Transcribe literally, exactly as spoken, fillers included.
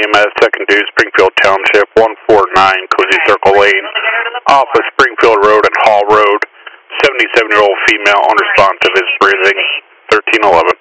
M S, second due, Springfield Township, one forty-nine, Cozy Circle Lane, off of Springfield Road and Hall Road. seventy-seven-year-old female unresponsive is breathing, thirteen eleven.